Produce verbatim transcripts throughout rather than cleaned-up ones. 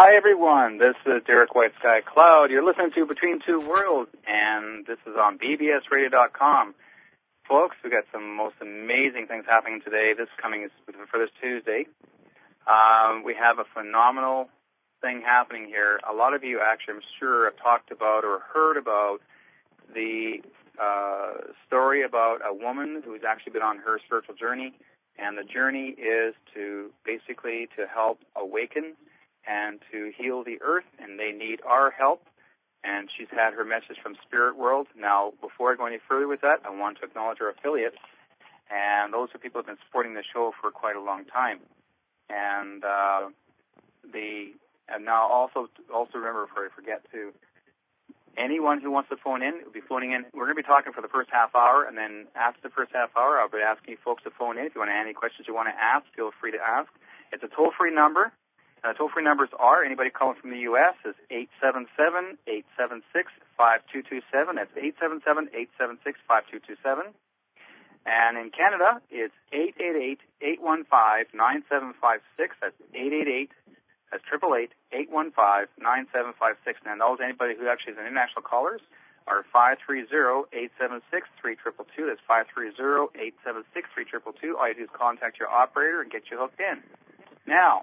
Hi, everyone. This is Derek White Sky Cloud. You're listening to Between Two Worlds, and this is on B B S radio dot com. Folks, we've got some most amazing things happening today. This coming is for this Tuesday. Um, we have a phenomenal thing happening here. A lot of you actually, I'm sure, have talked about or heard about the uh, story about a woman who's actually been on her spiritual journey, and the journey is to basically to help awaken and to heal the earth, and they need our help. And she's had her message from Spirit World. Now, before I go any further with that, I want to acknowledge our affiliates, and those are people who have been supporting the show for quite a long time. And uh, the and now also also remember, before I forget to, anyone who wants to phone in will be phoning in. We're going to be talking for the first half hour, and then after the first half hour, I'll be asking you folks to phone in. If you want to have any questions you want to ask, feel free to ask. It's a toll-free number. Uh, toll-free numbers are, anybody calling from the U S is eight seven seven, eight seven six, five two two seven. That's eight seven seven, eight seven six, five two two seven. And in Canada, it's eight eight eight, eight one five, nine seven five six. That's eight eight eight, that's eight eight eight, eight one five, nine seven five six. And those, anybody who actually is an international callers, are five three zero, eight seven six, three two two two. That's five three zero, eight seven six, three two two two. All you do is contact your operator and get you hooked in. Now,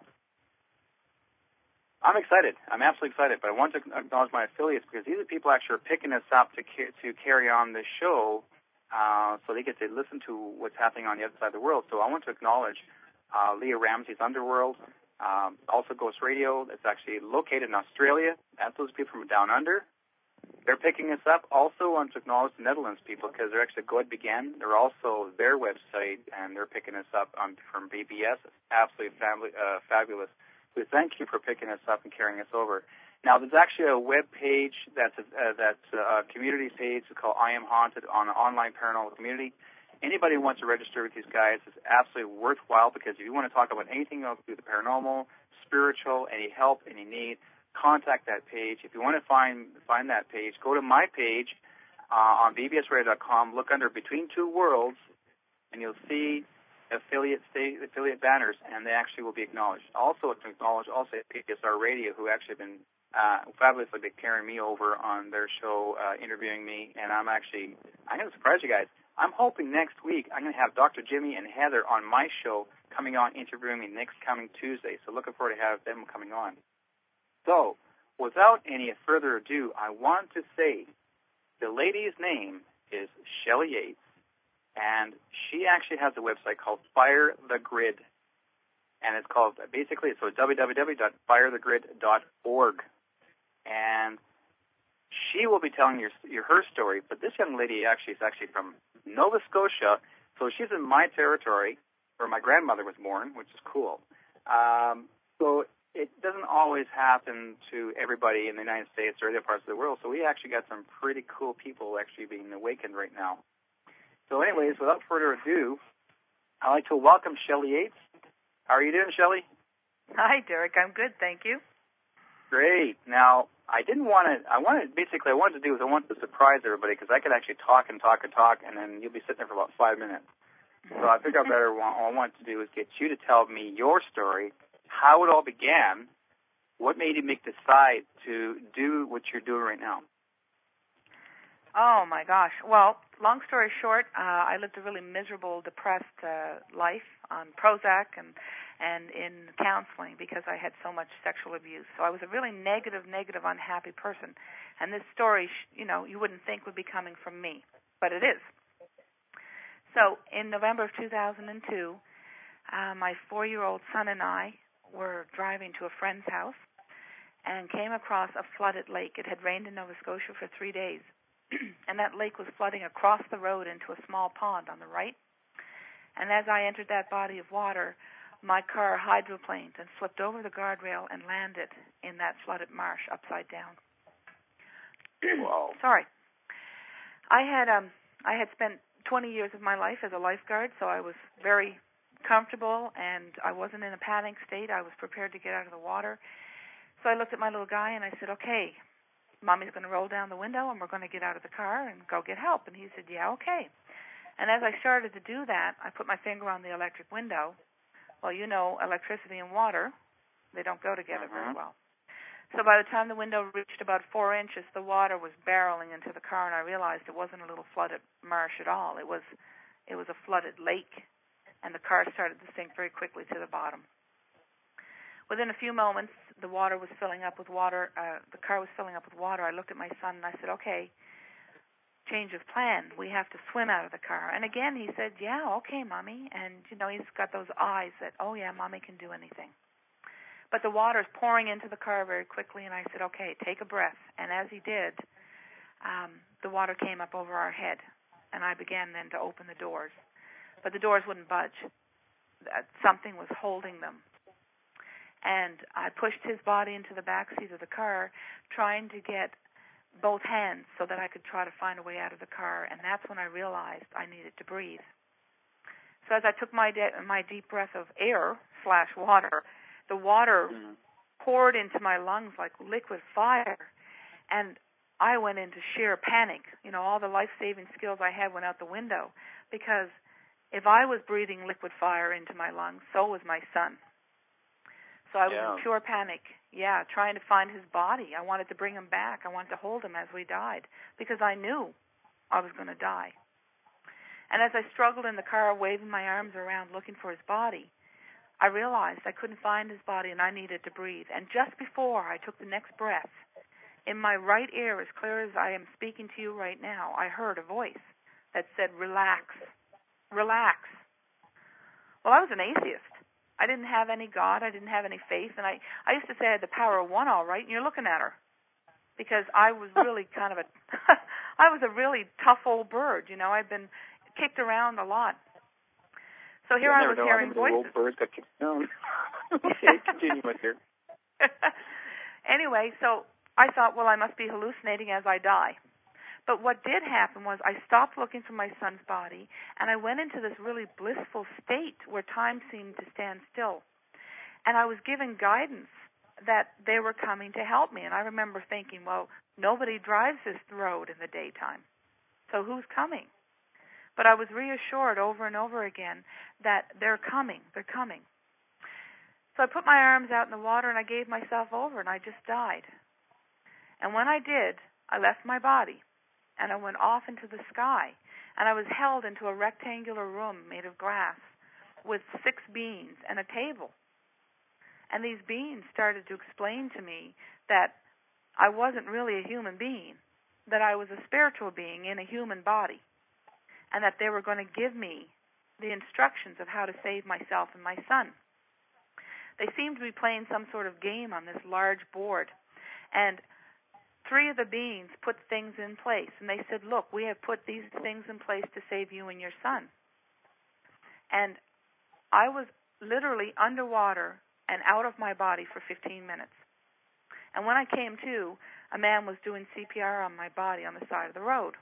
I'm excited. I'm absolutely excited, but I want to acknowledge my affiliates because these are people actually are picking us up to ca- to carry on this show, uh, so they get to listen to what's happening on the other side of the world. So I want to acknowledge uh, Leah Ramsey's Underworld, um, also Ghost Radio. It's actually located in Australia. That's those people from down under. They're picking us up. Also want to acknowledge the Netherlands people because they're actually God Began. They're also their website, and they're picking us up on, from B B S. It's absolutely family, uh, fabulous. We thank you for picking us up and carrying us over. Now, there's actually a web page that's a, uh, that's a community page called I Am Haunted on an online paranormal community. Anybody who wants to register with these guys is absolutely worthwhile because if you want to talk about anything else through the paranormal, spiritual, any help, any need, contact that page. If you want to find find that page, go to my page uh, on B B S radio dot com, look under Between Two Worlds, and you'll see affiliate state, affiliate banners, and they actually will be acknowledged. Also to acknowledge also P S R Radio, who actually have been uh, fabulously been carrying me over on their show, uh, interviewing me, and I'm actually, I'm going to surprise you guys. I'm hoping next week I'm going to have Doctor Jimmy and Heather on my show coming on, interviewing me next coming Tuesday, so looking forward to have them coming on. So, without any further ado, I want to say the lady's name is Shelley Yates, and she actually has a website called Fire the Grid, and it's called, basically, so w w w dot fire the grid dot org, and she will be telling your, your her story, but this young lady actually is actually from Nova Scotia, so she's in my territory, where my grandmother was born, which is cool. Um, so it doesn't always happen to everybody in the United States or other parts of the world, so we actually got some pretty cool people actually being awakened right now. So anyways, without further ado, I'd like to welcome Shelley Yates. How are you doing, Shelley? Hi, Derek. I'm good, thank you. Great. Now, I didn't want to, I wanted, basically I wanted to do is I wanted to surprise everybody because I could actually talk and talk and talk, and then you'll be sitting there for about five minutes. So I think I better, all I want to do is get you to tell me your story, how it all began, what made you make decide to do what you're doing right now. Oh, my gosh. Well, long story short, uh, I lived a really miserable, depressed uh, life on Prozac and, and in counseling because I had so much sexual abuse. So I was a really negative, negative, unhappy person. And this story, you know, you wouldn't think would be coming from me, but it is. So in November of two thousand two, uh, my four-year-old son and I were driving to a friend's house and came across a flooded lake. It had rained in Nova Scotia for three days. And that lake was flooding across the road into a small pond on the right. And as I entered that body of water, my car hydroplaned and flipped over the guardrail and landed in that flooded marsh upside down. Wow. Sorry. I had um I had spent twenty years of my life as a lifeguard, so I was very comfortable and I wasn't in a panic state. I was prepared to get out of the water. So I looked at my little guy and I said, okay, Mommy's going to roll down the window and we're going to get out of the car and go get help. And he said, yeah, okay. And as I started to do that, I put my finger on the electric window. Well, you know, electricity and water, they don't go together uh-huh. very well. So by the time the window reached about four inches, the water was barreling into the car, and I realized it wasn't a little flooded marsh at all. It was, it was a flooded lake, and the car started to sink very quickly to the bottom. Within a few moments, the water was filling up with water. Uh, the car was filling up with water. I looked at my son and I said, "Okay, change of plan. We have to swim out of the car." And again, he said, "Yeah, okay, Mommy." And you know, he's got those eyes that, "Oh yeah, Mommy can do anything." But the water's pouring into the car very quickly, and I said, "Okay, take a breath." And as he did, um, the water came up over our head, and I began then to open the doors. But the doors wouldn't budge. Something was holding them. And I pushed his body into the back seat of the car, trying to get both hands so that I could try to find a way out of the car, and that's when I realized I needed to breathe. So as I took my de- my deep breath of air slash water, the water mm. poured into my lungs like liquid fire, and I went into sheer panic. You know, all the life-saving skills I had went out the window, because if I was breathing liquid fire into my lungs, so was my son. So I was yeah. in pure panic, yeah, trying to find his body. I wanted to bring him back. I wanted to hold him as we died, because I knew I was going to die. And as I struggled in the car, waving my arms around looking for his body, I realized I couldn't find his body and I needed to breathe. And just before I took the next breath, in my right ear, as clear as I am speaking to you right now, I heard a voice that said, "Relax, relax." Well, I was an atheist. I didn't have any God. I didn't have any faith. And I, I used to say I had the power of one all right, and you're looking at her. Because I was really kind of a, I was a really tough old bird, you know. I'd been kicked around a lot. So here I was hearing voices. Old birds got kicked down. Okay, continue with your. Anyway, so I thought, well, I must be hallucinating as I die. But what did happen was I stopped looking for my son's body, and I went into this really blissful state where time seemed to stand still. And I was given guidance that they were coming to help me. And I remember thinking, well, nobody drives this road in the daytime, so who's coming? But I was reassured over and over again that they're coming, they're coming. So I put my arms out in the water, and I gave myself over, and I just died. And when I did, I left my body. And I went off into the sky, and I was held into a rectangular room made of glass with six beings and a table. And these beings started to explain to me that I wasn't really a human being, that I was a spiritual being in a human body, and that they were going to give me the instructions of how to save myself and my son. They seemed to be playing some sort of game on this large board, and three of the beings put things in place, and they said, look, we have put these things in place to save you and your son. And I was literally underwater and out of my body for fifteen minutes. And when I came to, a man was doing C P R on my body on the side of the road.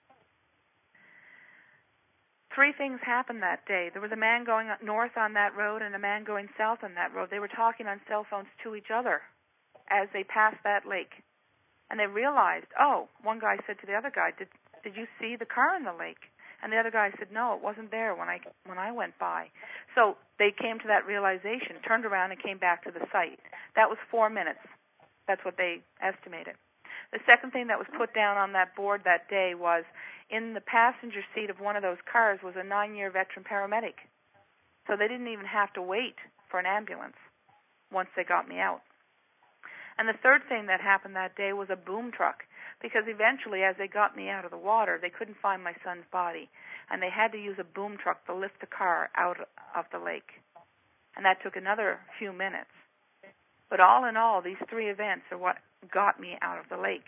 Three things happened that day. There was a man going north on that road and a man going south on that road. They were talking on cell phones to each other as they passed that lake. And they realized, oh, one guy said to the other guy, did did you see the car in the lake? And the other guy said, no, it wasn't there when I when I went by. So they came to that realization, turned around, and came back to the site. That was four minutes. That's what they estimated. The second thing that was put down on that board that day was, in the passenger seat of one of those cars was a nine-year veteran paramedic. So they didn't even have to wait for an ambulance once they got me out. And the third thing that happened that day was a boom truck, because eventually, as they got me out of the water, they couldn't find my son's body, and they had to use a boom truck to lift the car out of the lake. And that took another few minutes. But all in all, these three events are what got me out of the lake.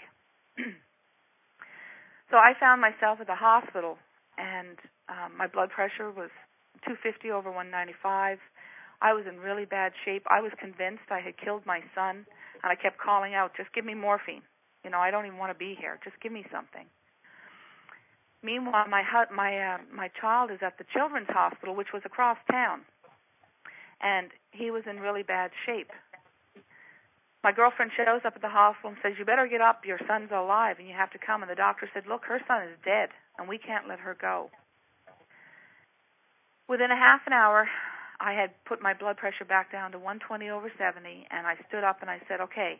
So I found myself at the hospital, and um, my blood pressure was two fifty over one ninety-five. I was in really bad shape. I was convinced I had killed my son, and I kept calling out, just give me morphine. You know, I don't even want to be here. Just give me something. Meanwhile, my my uh, my child is at the children's hospital, which was across town, and he was in really bad shape. My girlfriend shows up at the hospital and says, you better get up, your son's alive, and you have to come. And the doctor said, look, her son is dead, and we can't let her go. Within a half an hour, I had put my blood pressure back down to one twenty over seventy, and I stood up and I said, okay,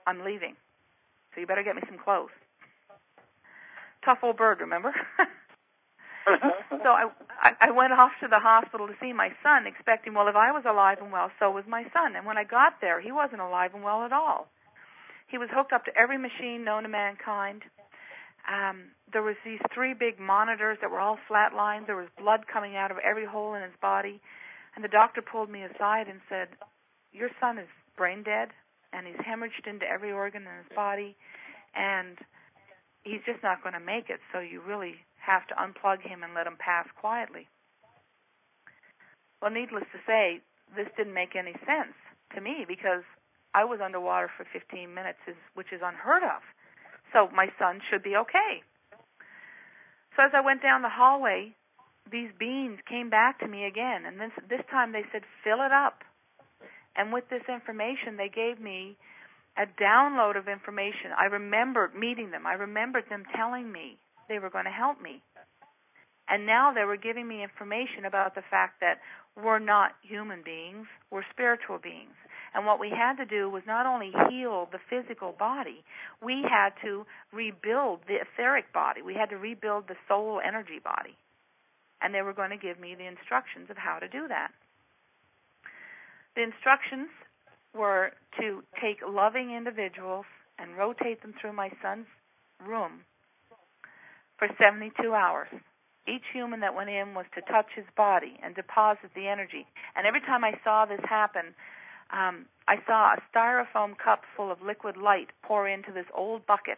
I'm leaving. So you better get me some clothes. Tough old bird, remember? So I, I I went off to the hospital to see my son, expecting, well, if I was alive and well, so was my son. And when I got there, he wasn't alive and well at all. He was hooked up to every machine known to mankind. Um, there was these three big monitors that were all flatlined. There was blood coming out of every hole in his body. And the doctor pulled me aside and said, your son is brain dead, and he's hemorrhaged into every organ in his body, and he's just not going to make it, so you really have to unplug him and let him pass quietly. Well, needless to say, this didn't make any sense to me because I was underwater for fifteen minutes, which is unheard of. So my son should be okay. So as I went down the hallway, these beings came back to me again, and this, this time they said, fill it up. And with this information, they gave me a download of information. I remembered meeting them. I remembered them telling me they were going to help me. And now they were giving me information about the fact that we're not human beings, we're spiritual beings. And what we had to do was not only heal the physical body, we had to rebuild the etheric body. We had to rebuild the soul energy body. And they were going to give me the instructions of how to do that. The instructions were to take loving individuals and rotate them through my son's room for seventy-two hours. Each human that went in was to touch his body and deposit the energy. And every time I saw this happen, um, I saw a styrofoam cup full of liquid light pour into this old bucket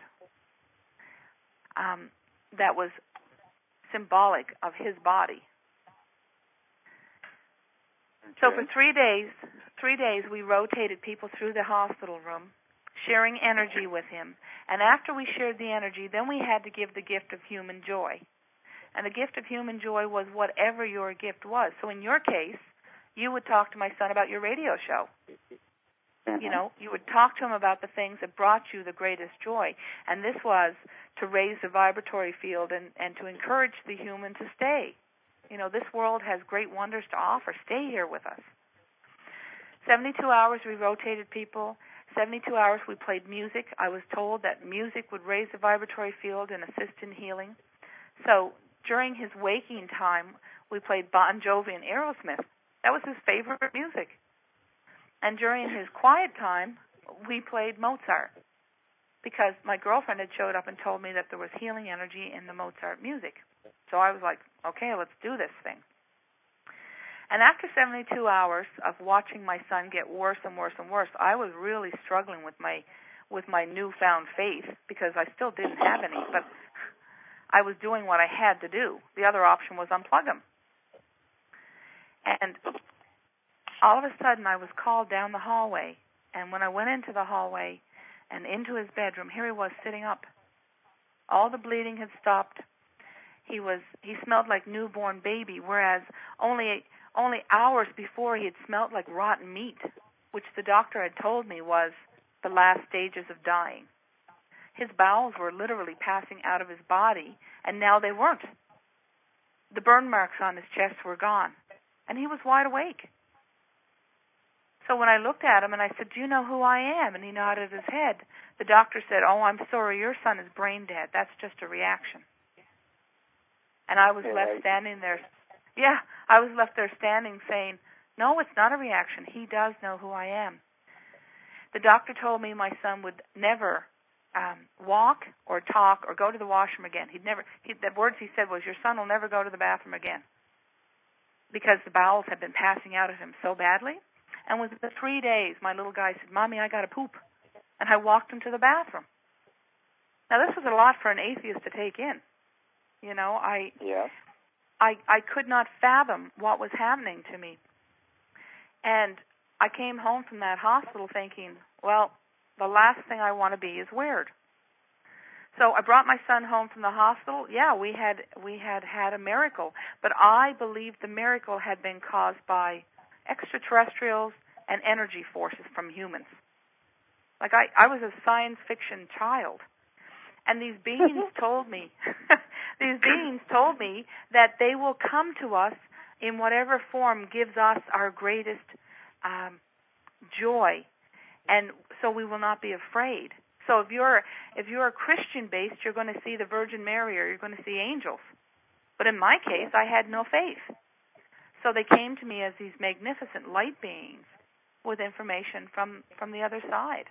um, that was symbolic of his body. Okay. So for three days, three days we rotated people through the hospital room, sharing energy with him. And after we shared the energy, then we had to give the gift of human joy. And the gift of human joy was whatever your gift was. So in your case, you would talk to my son about your radio show. Mm-hmm. You know, you would talk to him about the things that brought you the greatest joy. And this was to raise the vibratory field and, and to encourage the human to stay. You know, this world has great wonders to offer. Stay here with us. seventy-two hours we rotated people. seventy-two hours we played music. I was told that music would raise the vibratory field and assist in healing. So during his waking time, we played Bon Jovi and Aerosmith. That was his favorite music. And during his quiet time, we played Mozart because my girlfriend had showed up and told me that there was healing energy in the Mozart music. So I was like, okay, let's do this thing. And after seventy-two hours of watching my son get worse and worse and worse, I was really struggling with my with my newfound faith because I still didn't have any, but I was doing what I had to do. The other option was unplug him. And all of a sudden, I was called down the hallway. And when I went into the hallway and into his bedroom, here he was sitting up. All the bleeding had stopped. He was he smelled like newborn baby, whereas only only hours before he had smelled like rotten meat, which the doctor had told me was the last stages of dying. His bowels were literally passing out of his body, and now they weren't. The burn marks on his chest were gone, and he was wide awake. So when I looked at him and I said, do you know who I am? And he nodded his head. The doctor said, oh, I'm sorry, your son is brain dead. That's just a reaction. And I was left standing there. Yeah, I was left there standing saying, no, it's not a reaction. He does know who I am. The doctor told me my son would never um, walk or talk or go to the washroom again. He'd never. He, the words he said was, your son will never go to the bathroom again because the bowels had been passing out of him so badly. And within the three days, my little guy said, Mommy, I got to poop. And I walked him to the bathroom. Now, this was a lot for an atheist to take in. You know, I, yeah. I, I could not fathom what was happening to me. And I came home from that hospital thinking, well, the last thing I want to be is weird. So I brought my son home from the hospital. Yeah, we had we had had a miracle, but I believed the miracle had been caused by extraterrestrials and energy forces from humans. Like I, I was a science fiction child. And these beings told me, these beings told me that they will come to us in whatever form gives us our greatest um, joy And so we will not be afraid. So if you're if you're Christian based, you're going to see the Virgin Mary or you're going to see angels. But in my case, I had no faith. So they came to me as these magnificent light beings with information from, from the other side.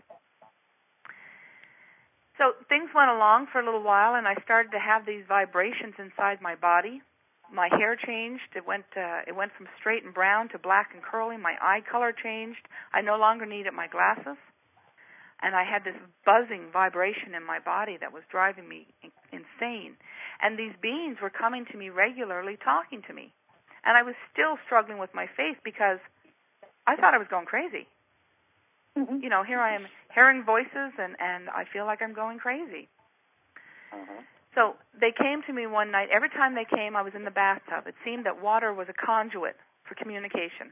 So things went along for a little while, and I started to have these vibrations inside my body. My hair changed. It went uh, it went from straight and brown to black and curly. My eye color changed. I no longer needed my glasses. And I had this buzzing vibration in my body that was driving me insane. And these beings were coming to me regularly, talking to me. And I was still struggling with my faith because I thought I was going crazy. Mm-hmm. You know, here I am hearing voices, and, and I feel like I'm going crazy. Mm-hmm. So they came to me one night. Every time they came, I was in the bathtub. It seemed that water was a conduit for communication.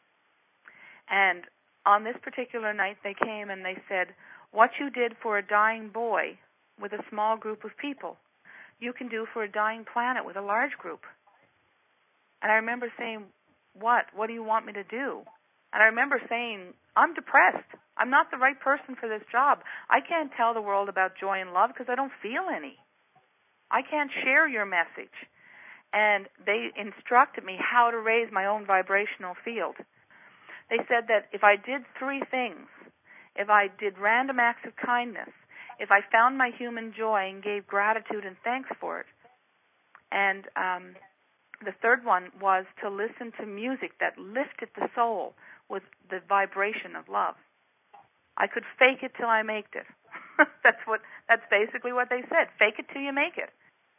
And on this particular night, they came and they said, what you did for a dying boy with a small group of people, you can do for a dying planet with a large group. And I remember saying, what? What do you want me to do? And I remember saying, I'm depressed. I'm not the right person for this job. I can't tell the world about joy and love because I don't feel any. I can't share your message. And they instructed me how to raise my own vibrational field. They said that if I did three things, if I did random acts of kindness, if I found my human joy and gave gratitude and thanks for it, and um, the third one was to listen to music that lifted the soul with the vibration of love, I could fake it till I make it. That's what. That's basically what they said. Fake it till you make it.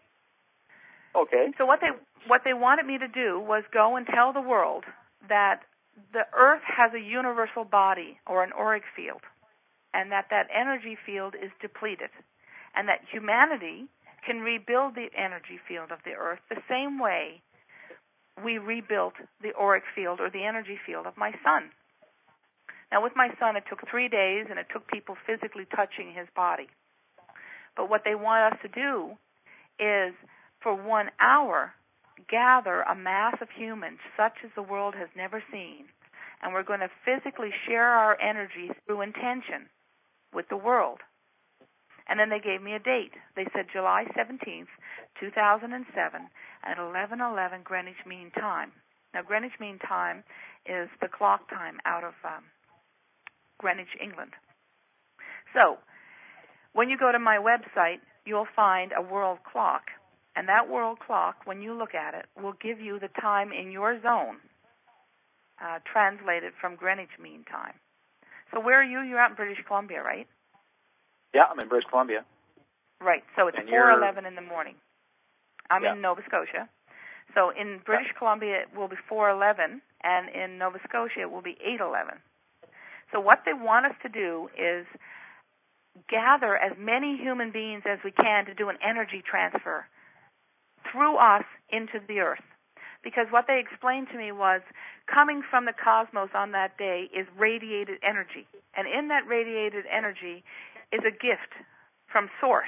Okay. So what they what they wanted me to do was go and tell the world that the Earth has a universal body or an auric field, and that that energy field is depleted, and that humanity can rebuild the energy field of the Earth the same way we rebuilt the auric field or the energy field of my son. Now, with my son, it took three days, and it took people physically touching his body. But what they want us to do is, for one hour, gather a mass of humans such as the world has never seen, and we're going to physically share our energy through intention with the world. And then they gave me a date. They said July seventeenth, two thousand seven, at eleven eleven Greenwich Mean Time. Now, Greenwich Mean Time is the clock time out of um, Greenwich, England. So, when you go to my website, you'll find a world clock. And that world clock, when you look at it, will give you the time in your zone, uh, translated from Greenwich Mean Time. So where are you? You're out in British Columbia, right? Yeah, I'm in British Columbia. Right, so it's four eleven in the morning. I'm yeah. in Nova Scotia. So in British yeah. Columbia, it will be four eleven, and in Nova Scotia, it will be eight eleven. So what they want us to do is gather as many human beings as we can to do an energy transfer through us into the Earth. Because what they explained to me was coming from the cosmos on that day is radiated energy. And in that radiated energy is a gift from Source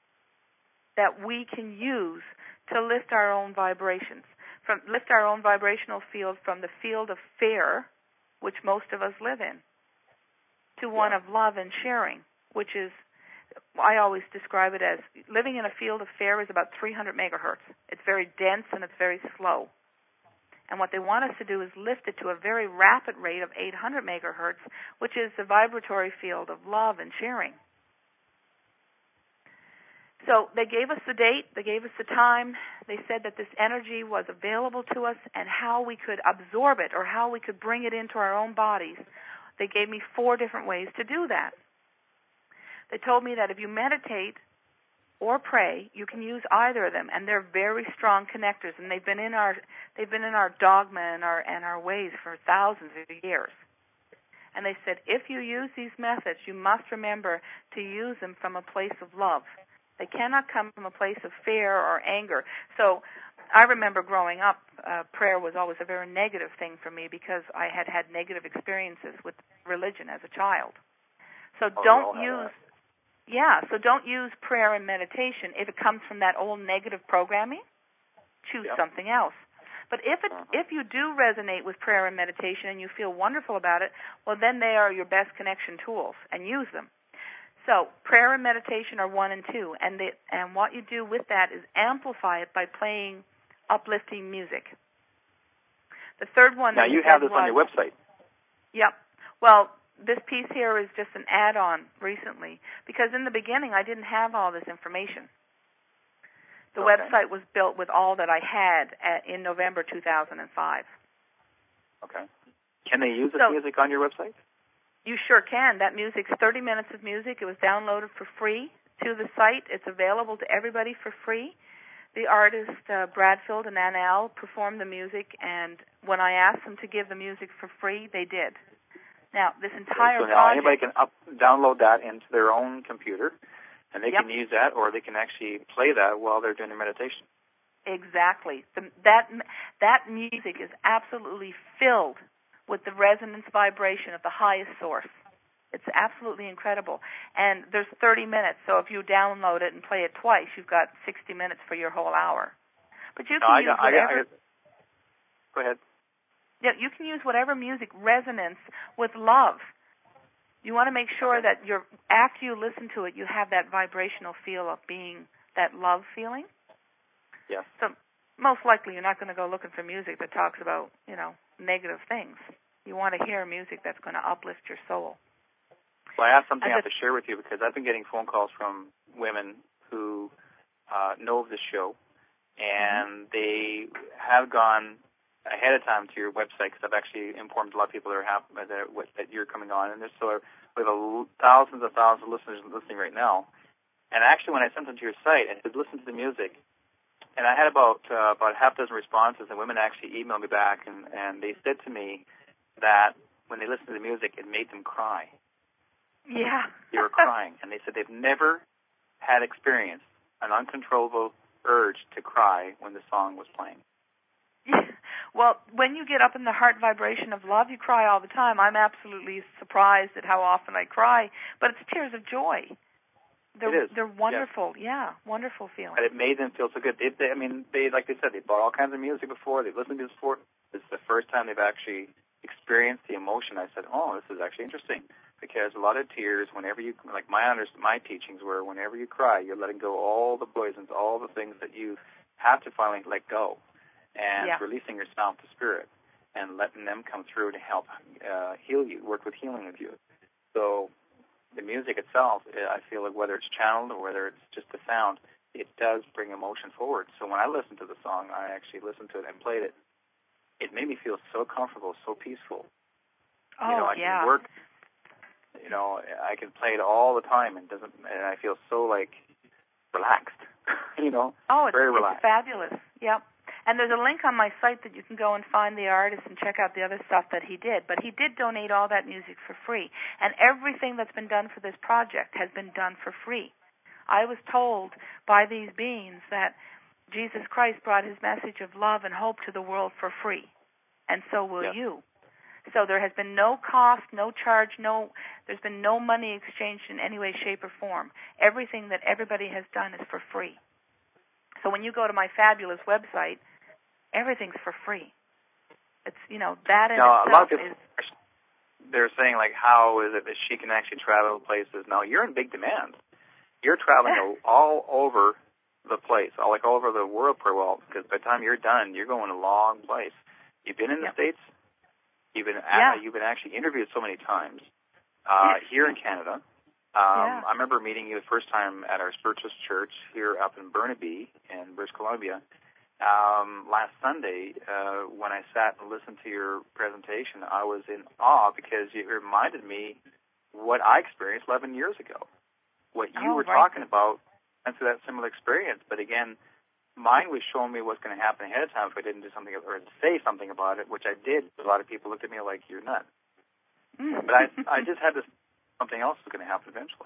that we can use to lift our own vibrations, from lift our own vibrational field from the field of fear, which most of us live in, to one of love and sharing, which is, I always describe it as living in a field of fear is about three hundred megahertz. It's very dense and it's very slow. And what they want us to do is lift it to a very rapid rate of eight hundred megahertz, which is the vibratory field of love and sharing. So they gave us the date, they gave us the time, they said that this energy was available to us and how we could absorb it or how we could bring it into our own bodies. They gave me four different ways to do that. They told me that if you meditate or pray, you can use either of them, and they're very strong connectors, and they've been in our they've been in our dogma and our and our ways for thousands of years. And they said, if you use these methods, you must remember to use them from a place of love. They cannot come from a place of fear or anger. So I remember growing up, uh, prayer was always a very negative thing for me because I had had negative experiences with religion as a child. So oh, don't use, yeah, so don't use prayer and meditation if it comes from that old negative programming. Choose yep. something else. But if it, uh-huh. if you do resonate with prayer and meditation and you feel wonderful about it, well, then they are your best connection tools, and use them. So prayer and meditation are one and two, and the, and what you do with that is amplify it by playing uplifting music. The third one. Now you have this was, on your website. Yep. Well, this piece here is just an add-on recently, because in the beginning I didn't have all this information. The okay. website was built with all that I had at, in November two thousand five. Okay. Can they use this so, music on your website? You sure can. That music's thirty minutes of music. It was downloaded for free to the site. It's available to everybody for free. The artists, uh, Bradfield and Ann Al, performed the music, and when I asked them to give the music for free, they did. Now, this entire okay, so now project... anybody can up, download that into their own computer, and they yep. can use that, or they can actually play that while they're doing their meditation. Exactly. The, that, that music is absolutely filled with the resonance vibration of the highest source. It's absolutely incredible. And there's thirty minutes, so if you download it and play it twice, you've got sixty minutes for your whole hour. But you can no, use I got, whatever... I got, I got, go ahead. Yeah, you can use whatever music resonates with love. You want to make sure okay. that you're, after you listen to it, you have that vibrational feel of being that love feeling. Yes. So most likely you're not going to go looking for music that talks about, you know, negative things. You want to hear music that's going to uplift your soul. Well, I have something I have to share with you, because I've been getting phone calls from women who uh, know of this show, and mm-hmm. they have gone ahead of time to your website, because I've actually informed a lot of people that are happy that, that you're coming on, and there's so we have a, thousands and thousands of listeners listening right now. And actually, when I sent them to your site, I said, listen to the music, and I had about uh, about half a dozen responses, and women actually emailed me back, and, and they said to me that when they listened to the music, it made them cry. Yeah. They were crying, and they said they've never had experienced an uncontrollable urge to cry when the song was playing. Yeah. Well, when you get up in the heart vibration of love, you cry all the time. I'm absolutely surprised at how often I cry, but it's tears of joy. They're, it is. They're wonderful. Yes. Yeah, wonderful feeling. And it made them feel so good. They, they, I mean, they like they said, they bought all kinds of music before. They've listened to this before. This is the first time they've actually experienced the emotion. I said, oh, this is actually interesting, because a lot of tears, whenever you, like my my teachings were, whenever you cry, you're letting go all the poisons, all the things that you have to finally let go, and yeah. releasing yourself to spirit and letting them come through to help uh, heal you, work with healing with you. So the music itself, I feel like whether it's channeled or whether it's just the sound, it does bring emotion forward. So when I listened to the song, I actually listened to it and played it. It made me feel so comfortable, so peaceful. Oh, you know, I yeah. can work, you know, I can play it all the time, and doesn't, and I feel so, like, relaxed, you know, oh, it's, very relaxed. It's fabulous, yep. And there's a link on my site that you can go and find the artist and check out the other stuff that he did. But he did donate all that music for free. And everything that's been done for this project has been done for free. I was told by these beings that Jesus Christ brought his message of love and hope to the world for free. And so will yes. you. So there has been no cost, no charge, no, there's been no money exchanged in any way, shape, or form. Everything that everybody has done is for free. So when you go to my fabulous website, everything's for free. It's, you know, that in now, itself a lot of people, is... They're saying, like, how is it that she can actually travel places? Now, you're in big demand. You're traveling all over the place, all, like all over the world pretty well, because by the time you're done, you're going a long place. You've been in the yep. States. You've been yeah. uh, you've been actually interviewed so many times uh, here in Canada. Um, yeah. I remember meeting you the first time at our Spiritualist Church here up in Burnaby in British Columbia. Um, last Sunday, uh, when I sat and listened to your presentation, I was in awe because it reminded me what I experienced eleven years ago. What you oh, were right. talking about, and so that similar experience. But again, mine was showing me what's going to happen ahead of time if I didn't do something or say something about it, which I did. A lot of people looked at me like, you're nuts. Mm. But I, I just had this, something else was going to happen eventually.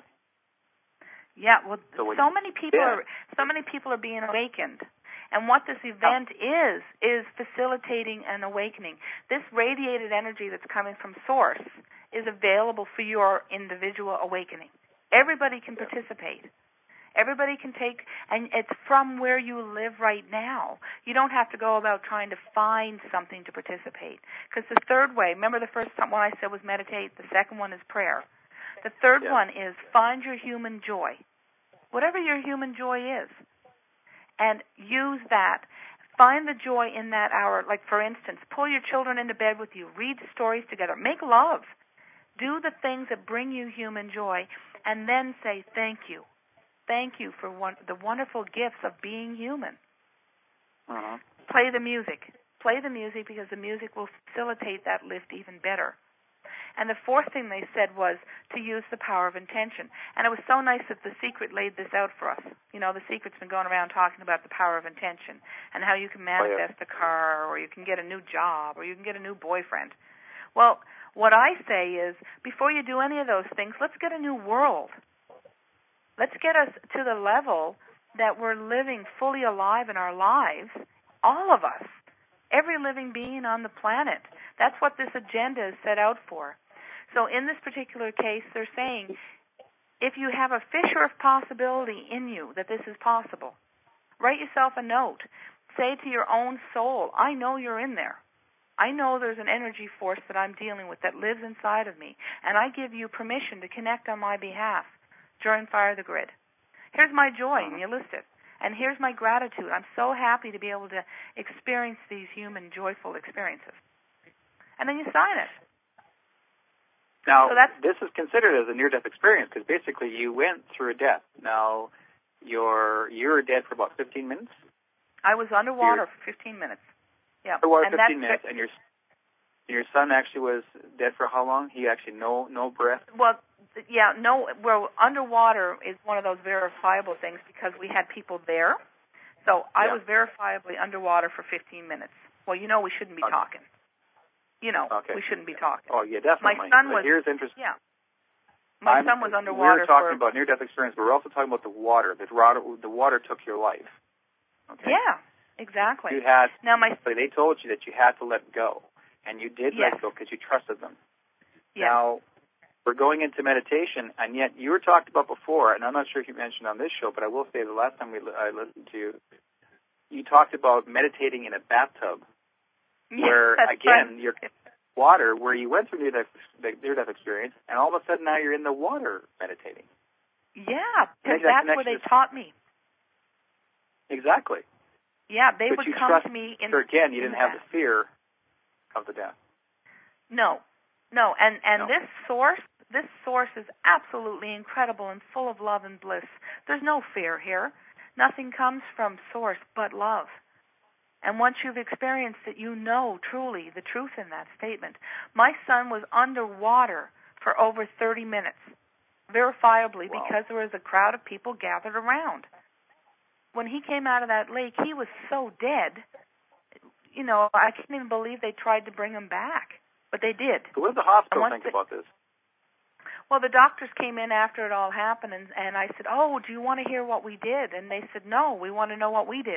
Yeah, well, so, so many people yeah. are so many people are being awakened. And what this event is, is facilitating an awakening. This radiated energy that's coming from Source is available for your individual awakening. Everybody can participate. Everybody can take, and it's from where you live right now. You don't have to go about trying to find something to participate. Because the third way, remember the first one I said was meditate, the second one is prayer. The third yeah. one is find your human joy, whatever your human joy is, and use that. Find the joy in that hour. Like, for instance, pull your children into bed with you, read stories together, make love. Do the things that bring you human joy, and then say thank you. Thank you for one, the wonderful gifts of being human. Uh-huh. Play the music. Play the music because the music will facilitate that lift even better. And the fourth thing they said was to use the power of intention. And it was so nice that The Secret laid this out for us. You know, The Secret's been going around talking about the power of intention and how you can manifest oh, yeah. a car, or you can get a new job, or you can get a new boyfriend. Well, what I say is, before you do any of those things, let's get a new world. Let's get us to the level that we're living fully alive in our lives, all of us, every living being on the planet. That's what this agenda is set out for. So in this particular case, they're saying, if you have a fissure of possibility in you that this is possible, write yourself a note. Say to your own soul, I know you're in there. I know there's an energy force that I'm dealing with that lives inside of me, and I give you permission to connect on my behalf during Fire the Grid. Here's my joy, and you list it. And here's my gratitude. I'm so happy to be able to experience these human, joyful experiences. And then you sign it. Now, so that's, this is considered as a near-death experience because basically you went through a death. Now, you're you're dead for about fifteen minutes? I was underwater you're, for fifteen minutes. Yeah. Underwater and fifteen minutes, and your your son actually was dead for how long? He actually no no breath? Well, yeah, no. Well, underwater is one of those verifiable things because we had people there. So I yeah. was verifiably underwater for fifteen minutes. Well, you know we shouldn't be okay. talking. You know, okay. we shouldn't be talking. Oh, yeah, definitely. My son but was, here's interesting. Yeah. My I'm, son was underwater We're talking for, about near-death experience, but we're also talking about the water. The water, the water took your life. Okay? Yeah, exactly. You had, now my, they told you that you had to let go, and you did yes. let go because you trusted them. Yes. Now, we're going into meditation, and yet you were talked about before, and I'm not sure if you mentioned on this show, but I will say the last time we I listened to you, you talked about meditating in a bathtub, yes, where, that's again, fun. you're water, where you went through near-death, near-death experience, and all of a sudden now you're in the water meditating. Yeah, because that that's where they is... taught me. Exactly. Yeah, they but would you come trust, to me in. So again, you in didn't have that. the fear of the death. No, no, and and no. this source, this source is absolutely incredible and full of love and bliss. There's no fear here. Nothing comes from source but love. And once you've experienced it, you know truly the truth in that statement. My son was underwater for over thirty minutes, verifiably, wow. because there was a crowd of people gathered around. When he came out of that lake, he was so dead. You know, I can't even believe they tried to bring him back, but they did. So what did the hospital think they, about this? Well, the doctors came in after it all happened, and, and I said, oh, do you want to hear what we did? And they said, no, we want to know what we did.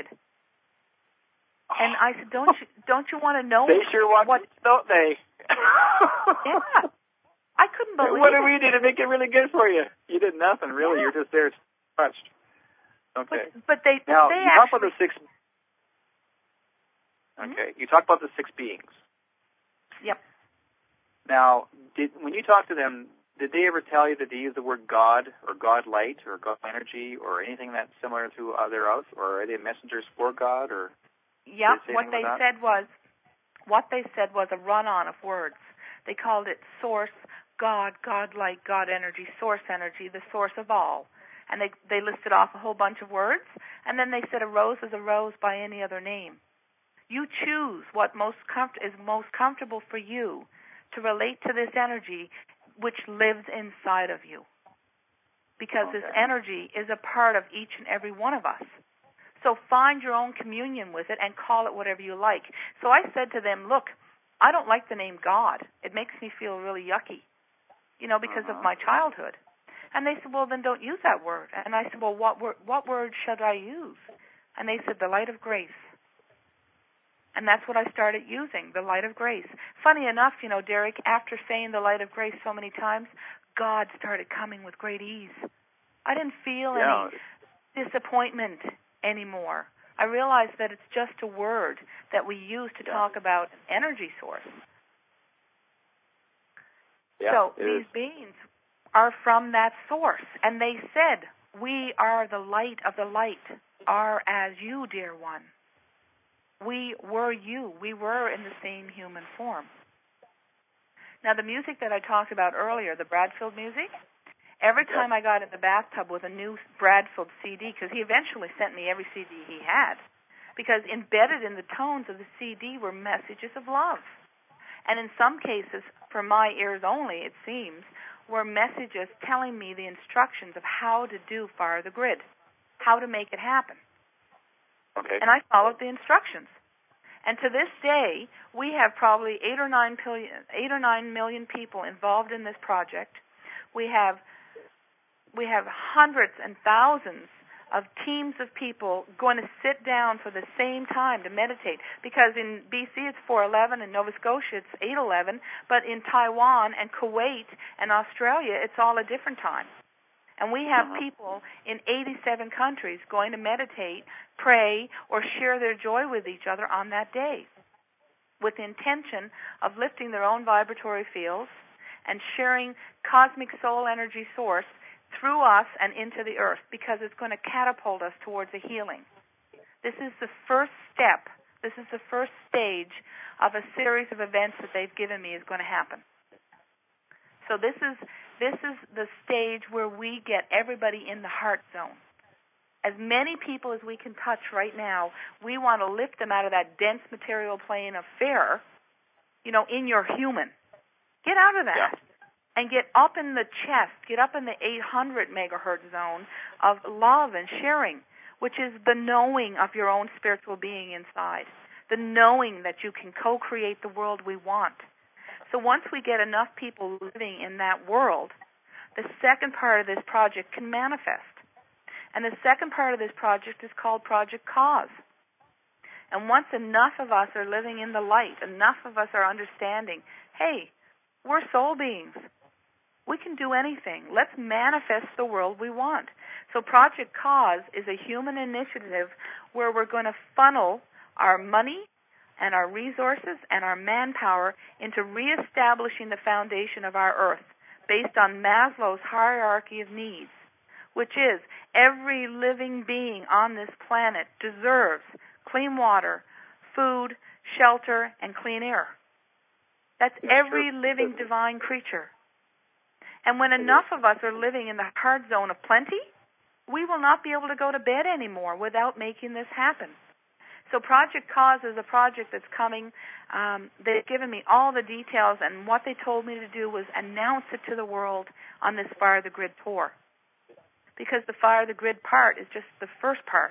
And I said, "Don't you don't you want to know?" They sure want what, to, don't they? Yeah, I couldn't believe. What did it. we do to make it really good for you? You did nothing, really. Yeah. You're just there touched. Okay. But, but they now they you actually, talk about the six. Okay, mm-hmm. You talk about the six beings. Yep. Now, did when you talk to them, did they ever tell you that they use the word God or God light or God energy or anything that's similar to other else, or are they messengers for God or? Yep, what they said was, what they said was a run-on of words. They called it source, God, God-like, God energy, source energy, the source of all. And they they listed off a whole bunch of words, and then they said a rose is a rose by any other name. You choose what most comfort is most comfortable for you to relate to this energy which lives inside of you. Because okay. this energy is a part of each and every one of us. So find your own communion with it and call it whatever you like. So I said to them, look, I don't like the name God. It makes me feel really yucky, you know, because uh-huh. of my childhood. And they said, well, then don't use that word. And I said, well, what word, what word should I use? And they said, the light of grace. And that's what I started using, the light of grace. Funny enough, you know, Derek, after saying the light of grace so many times, God started coming with great ease. I didn't feel yeah. any disappointment anymore. I realize that it's just a word that we use to yeah. talk about an energy source. Yeah, so these is. beings are from that source. And they said, we are the light of the light, are as you, dear one. We were you. We were in the same human form. Now, the music that I talked about earlier, the Bradfield music, every time I got in the bathtub with a new Bradfield C D, because he eventually sent me every C D he had, because embedded in the tones of the C D were messages of love. And in some cases, for my ears only, it seems, were messages telling me the instructions of how to do Fire the Grid, how to make it happen. Okay. And I followed the instructions. And to this day, we have probably eight or nine million, eight or nine million people involved in this project. We have we have hundreds and thousands of teams of people going to sit down for the same time to meditate. Because in B C it's four eleven, in Nova Scotia it's eight eleven, but in Taiwan and Kuwait and Australia it's all a different time. And we have uh-huh. people in eighty-seven countries going to meditate, pray, or share their joy with each other on that day, with the intention of lifting their own vibratory fields and sharing cosmic soul energy source through us and into the earth, because it's going to catapult us towards a healing. This is the first step. This is the first stage of a series of events that they've given me is going to happen. So this is this is the stage where we get everybody in the heart zone. As many people as we can touch right now, we want to lift them out of that dense material plane of fear, you know, in your human. Get out of that. Yeah. And get up in the chest, get up in the eight hundred megahertz zone of love and sharing, which is the knowing of your own spiritual being inside, the knowing that you can co-create the world we want. So once we get enough people living in that world, the second part of this project can manifest. And the second part of this project is called Project Cause. And once enough of us are living in the light, enough of us are understanding, hey, we're soul beings. We can do anything. Let's manifest the world we want. So Project Cause is a human initiative where we're going to funnel our money and our resources and our manpower into reestablishing the foundation of our earth based on Maslow's hierarchy of needs, which is every living being on this planet deserves clean water, food, shelter, and clean air. That's every living divine creature. And when enough of us are living in the heart zone of plenty, we will not be able to go to bed anymore without making this happen. So Project Cause is a project that's coming. Um, they've given me all the details, and what they told me to do was announce it to the world on this Fire the Grid tour. Because the Fire the Grid part is just the first part.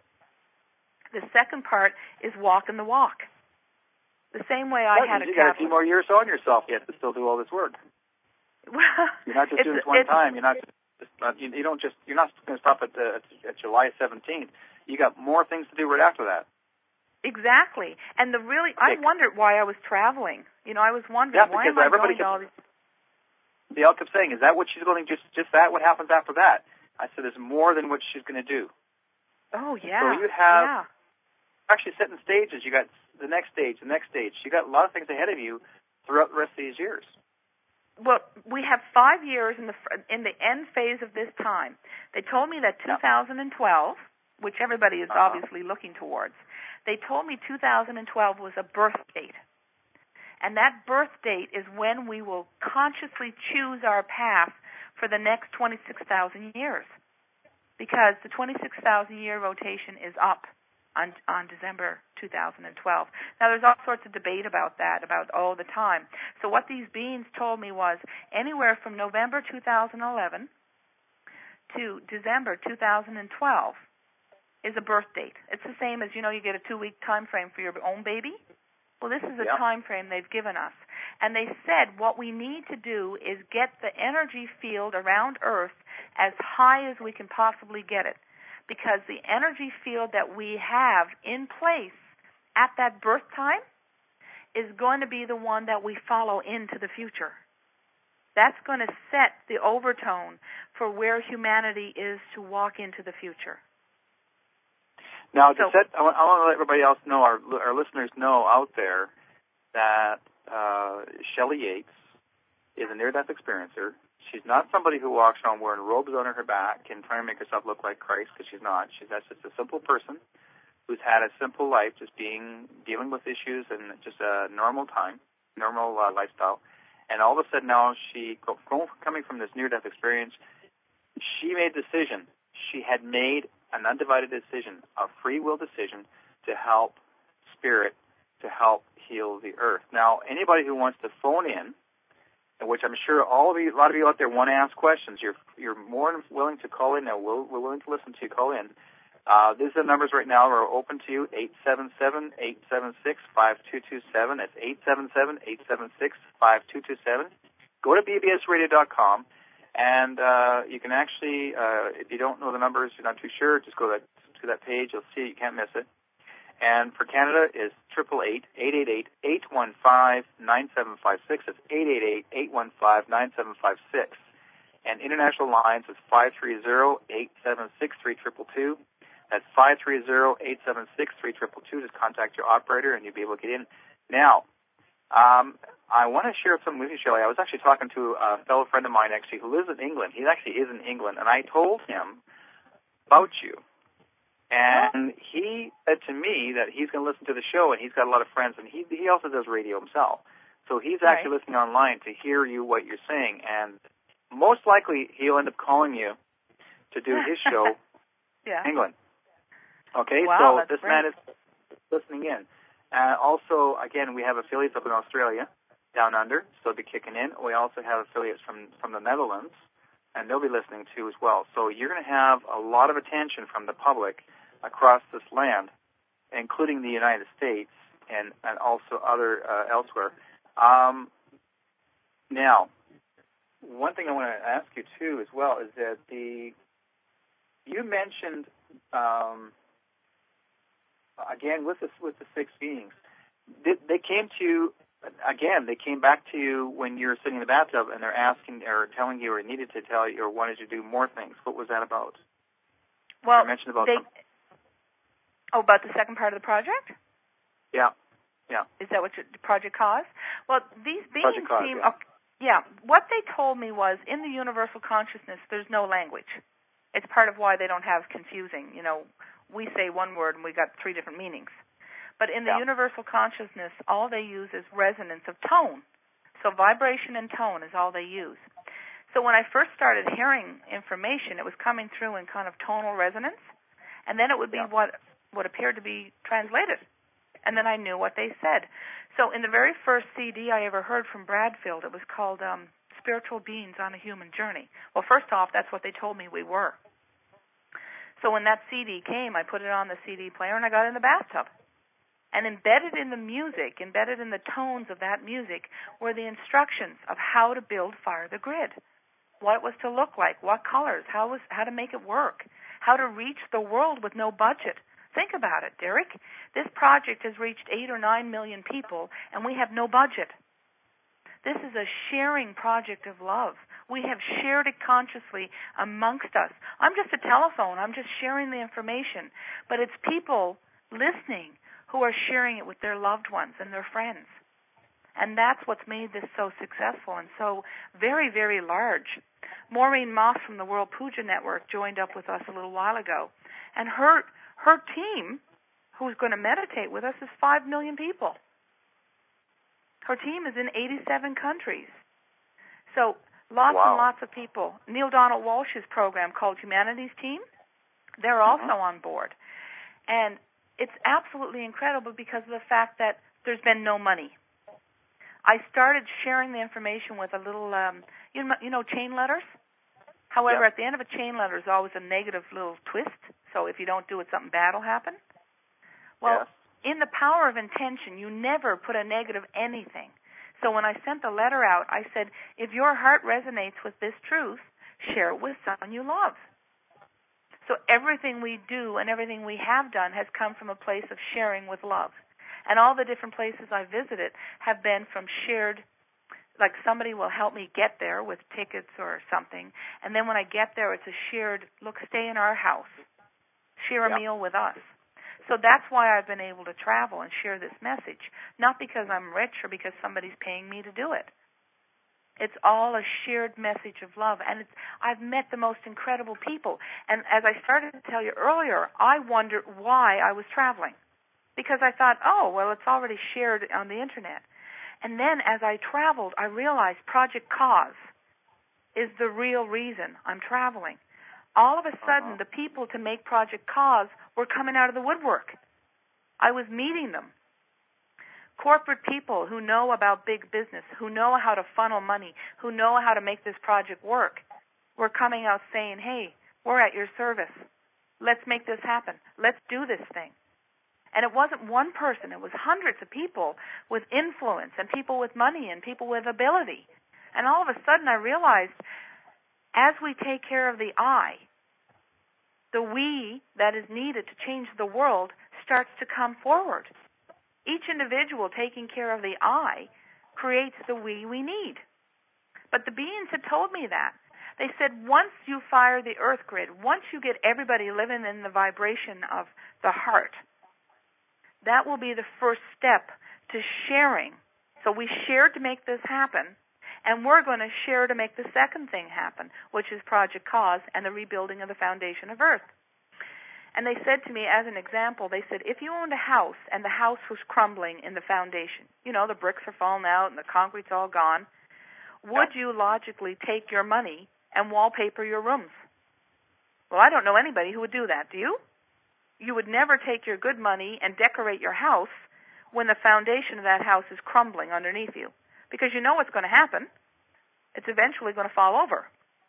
The second part is walking the walk. The same way I that had a you got a few more years on yourself yet to still do all this work. Well, you're not just doing this one time. You're not just, uh, you, you don't just you're not going to stop at, uh, at July seventeenth. You got more things to do right after that. Exactly. And the really, I wondered why I was traveling. You know, I was wondering, yeah, why am I going to all these... They all kept saying, is that what she's going to, just, just that, what happens after that? I said, there's more than what she's going to do. Oh, yeah. So you have, yeah. actually setting stages. You got the next stage, the next stage. You got a lot of things ahead of you throughout the rest of these years. Well, we have five years in the in the end phase of this time. They told me that two thousand twelve, which everybody is uh-huh. obviously looking towards, they told me two thousand twelve was a birth date. And that birth date is when we will consciously choose our path for the next twenty-six thousand years. Because the twenty-six thousand year rotation is up on, on December two thousand twelve. Now, there's all sorts of debate about that, about all the time. So what these beings told me was anywhere from November two thousand eleven to December two thousand twelve is a birth date. It's the same as, you know, you get a two-week time frame for your own baby. Well, this is a yeah. time frame they've given us. And they said what we need to do is get the energy field around Earth as high as we can possibly get it. Because the energy field that we have in place at that birth time is going to be the one that we follow into the future. That's going to set the overtone for where humanity is to walk into the future. Now, to So- set, I want, I want to let everybody else know, our our listeners know out there, that uh, Shelley Yates is a near-death experiencer. She's not somebody who walks around wearing robes on her back and trying to make herself look like Christ, because she's not. She's that's just a simple person who's had a simple life, just being dealing with issues and just a normal time, normal uh, lifestyle. And all of a sudden now, she go, go, coming from this near-death experience, she made a decision. She had made an undivided decision, a free will decision, to help spirit, to help heal the earth. Now, anybody who wants to phone in, which I'm sure all of you, a lot of you out there want to ask questions, you're you're more than willing to call in now. We'll, we're willing to listen to you. Call in. Uh, these are the numbers right now are open to you, eight seven seven, eight seven six, five two two seven. That's eight seven seven, eight seven six, five two two seven. Go to b b s radio dot com, and uh, you can actually, uh, if you don't know the numbers, you're not too sure, just go to that, to that page. You'll see it. You can't miss it. And for Canada is triple eight, eight eight eight, eight one five, nine seven five six. That's eight eight eight, eight one five, nine seven five six. And international lines is five three zero, eight seven six, three two two two. That's five three zero, eight seven six, three two two two. Just contact your operator and you'll be able to get in. Now, um, I want to share something with you, Shelley. I was actually talking to a fellow friend of mine, actually, who lives in England. He actually is in England, and I told him about you. And he said to me that he's going to listen to the show, and he's got a lot of friends, and he he also does radio himself. So he's actually Right. listening online to hear you, what you're saying, and most likely he'll end up calling you to do his show yeah. in England. Okay, Wow, so that's this great. man is listening in. Uh, also, again, we have affiliates up in Australia, down under, so they'll be kicking in. We also have affiliates from, from the Netherlands, and they'll be listening too as well. So you're going to have a lot of attention from the public across this land, including the United States and, and also other uh, elsewhere. Um, now, one thing I want to ask you too as well is that the you mentioned um, again with the with the six beings, they, they came to you again. They came back to you when you were sitting in the bathtub, and they're asking or telling you or needed to tell you or wanted you to do more things. What was that about? Well, you mentioned about they. some, Oh, about the second part of the project? yeah, yeah. Is that what your, the project Cause? Well, these beings Project Cause, seem. yeah. Okay, yeah. What they told me was, in the universal consciousness, there's no language. It's part of why they don't have confusing. You know, we say one word and we got three different meanings. But in the Yeah. universal consciousness, all they use is resonance of tone. So vibration and tone is all they use. So when I first started hearing information, it was coming through in kind of tonal resonance, and then it would be Yeah. what what appeared to be translated, and then I knew what they said. So in the very first C D I ever heard from Bradfield, it was called um, Spiritual Beings on a Human Journey. Well, first off, that's what they told me we were. So when that C D came, I put it on the C D player, and I got in the bathtub. And embedded in the music, embedded in the tones of that music, were the instructions of how to build Fire the Grid, what it was to look like, what colors, how was how to make it work, how to reach the world with no budget. Think about it, Derek. This project has reached eight or nine million people, and we have no budget. This is a sharing project of love. We have shared it consciously amongst us. I'm just a telephone. I'm just sharing the information. But it's people listening who are sharing it with their loved ones and their friends. And that's what's made this so successful and so very, very large. Maureen Moss from the World Puja Network joined up with us a little while ago. And her her team, who's going to meditate with us, is five million people. Her team is in eighty-seven countries. So lots Wow. and lots of people. Neil Donald Walsh's program called Humanity's Team, they're also Mm-hmm. on board. And it's absolutely incredible because of the fact that there's been no money. I started sharing the information with a little, um, you know, you know, chain letters. However, Yep. at the end of a chain letter is always a negative little twist. So if you don't do it, something bad will happen. Well, Yes. in the power of intention, you never put a negative anything. So when I sent the letter out, I said, if your heart resonates with this truth, share it with someone you love. So everything we do and everything we have done has come from a place of sharing with love. And all the different places I visited have been from shared, like somebody will help me get there with tickets or something. And then when I get there, it's a shared, look, stay in our house. Share a Yep. meal with us. So that's why I've been able to travel and share this message, not because I'm rich or because somebody's paying me to do it. It's all a shared message of love, and it's, I've met the most incredible people. And as I started to tell you earlier, I wondered why I was traveling, because I thought, oh, well, it's already shared on the Internet. And then as I traveled, I realized Project Cause is the real reason I'm traveling. All of a sudden, uh-huh. the people to make Project Cause were coming out of the woodwork. I was meeting them. Corporate people who know about big business, who know how to funnel money, who know how to make this project work, were coming out saying, hey, we're at your service. Let's make this happen. Let's do this thing. And it wasn't one person. It was hundreds of people with influence and people with money and people with ability. And all of a sudden I realized, as we take care of the I, the we that is needed to change the world starts to come forward. Each individual taking care of the I creates the we we need. But the beings had told me that. They said once you fire the earth grid, once you get everybody living in the vibration of the heart, that will be the first step to sharing. So we shared to make this happen, and we're going to share to make the second thing happen, which is Project Cause and the rebuilding of the foundation of Earth. And they said to me, as an example, they said, if you owned a house and the house was crumbling in the foundation, you know, the bricks are falling out and the concrete's all gone, would you logically take your money and wallpaper your rooms? Well, I don't know anybody who would do that. Do you? You would never take your good money and decorate your house when the foundation of that house is crumbling underneath you, because you know what's going to happen. It's eventually going to fall over.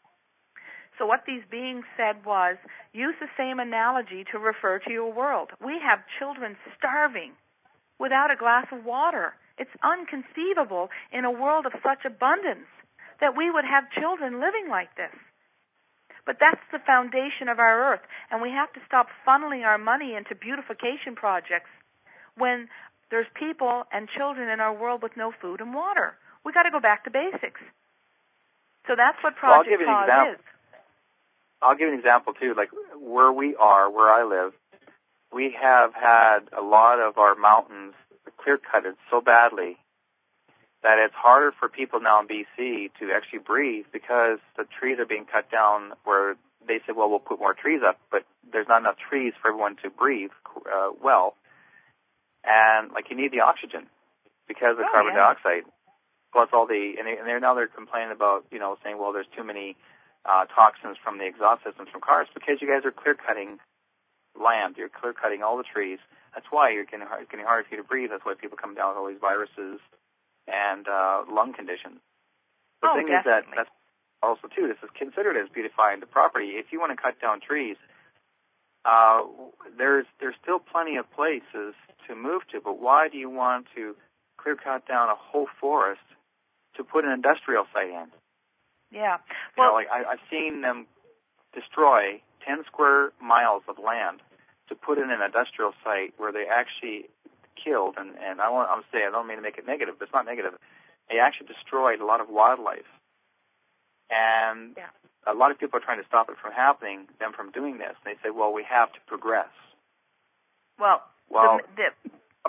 So what these beings said was, use the same analogy to refer to your world. We have children starving without a glass of water. It's inconceivable in a world of such abundance that we would have children living like this. But that's the foundation of our earth, and we have to stop funneling our money into beautification projects when there's people and children in our world with no food and water. We've got to go back to basics. So that's what Project well, Cause is. I'll give you an example, too. Like where we are, where I live, we have had a lot of our mountains clear-cutted so badly that it's harder for people now in B C to actually breathe because the trees are being cut down where they said, well, we'll put more trees up, but there's not enough trees for everyone to breathe uh, well. And, like, you need the oxygen because of oh, carbon yeah. dioxide. Plus all the, and, they, and they're now they're complaining about, you know, saying, well, there's too many uh, toxins from the exhaust systems from cars because you guys are clear-cutting land. You're clear-cutting all the trees. That's why you're getting, it's getting harder for you to breathe. That's why people come down with all these viruses and uh, lung conditions. The oh, thing definitely. is that that's also, too, this is considered as beautifying the property. If you want to cut down trees, uh, there's there's still plenty of places to move to, but why do you want to clear cut down a whole forest to put an industrial site in? Yeah. Well, you know, like well I, I've seen them destroy ten square miles of land to put in an industrial site where they actually killed, and, and I want I'm saying I don't mean to make it negative, but it's not negative. They actually destroyed a lot of wildlife, and yeah. a lot of people are trying to stop it from happening, them from doing this. And they say, well, we have to progress. Well, well the the,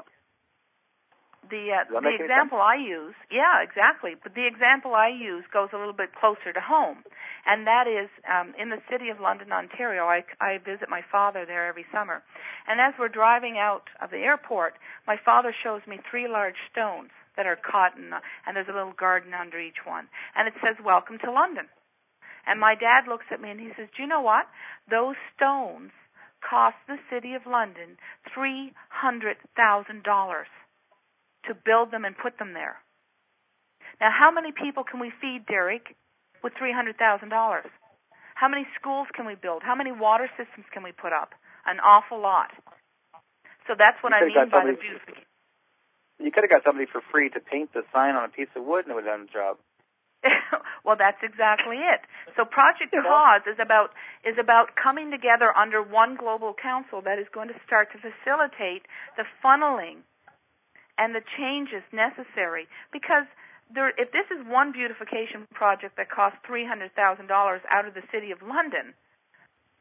the, uh, the example I use, yeah, exactly. But the example I use goes a little bit closer to home, and that is um, in the city of London, Ontario. I, I visit my father there every summer, and as we're driving out of the airport, my father shows me three large stones that are caught in, and there's a little garden under each one, and it says, "Welcome to London." And my dad looks at me and he says, "Do you know what? Those stones cost the city of London three hundred thousand dollars to build them and put them there." Now, how many people can we feed, Derek, with three hundred thousand dollars? How many schools can we build? How many water systems can we put up? An awful lot. So that's what I mean by the beautification. You could have got somebody for free to paint the sign on a piece of wood and it would have done the job. Well, that's exactly it. So Project Cause is about is about coming together under one global council that is going to start to facilitate the funneling and the changes necessary. Because there, if this is one beautification project that costs three hundred thousand dollars out of the city of London,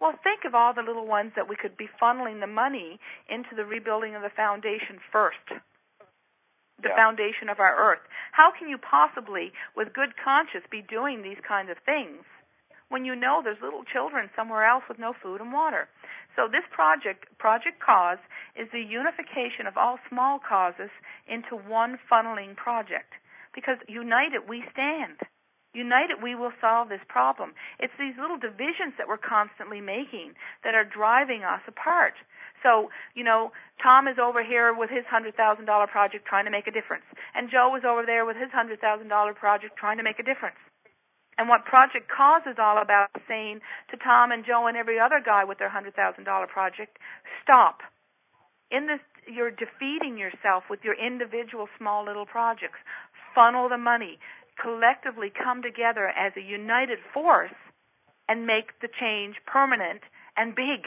Well, think of all the little ones that we could be funneling the money into the rebuilding of the foundation first, the yeah. foundation of our earth. How can you possibly, with good conscience, be doing these kinds of things when you know there's little children somewhere else with no food and water? So this project, Project Cause, is the unification of all small causes into one funneling project. Because united we stand. United we will solve this problem. It's these little divisions that we're constantly making that are driving us apart. So, you know, Tom is over here with his one hundred thousand dollars project trying to make a difference. And Joe is over there with his one hundred thousand dollars project trying to make a difference. And what Project Cause is all about is saying to Tom and Joe and every other guy with their one hundred thousand dollars project, stop. In this, you're defeating yourself with your individual small little projects. Funnel the money. Collectively come together as a united force and make the change permanent and big.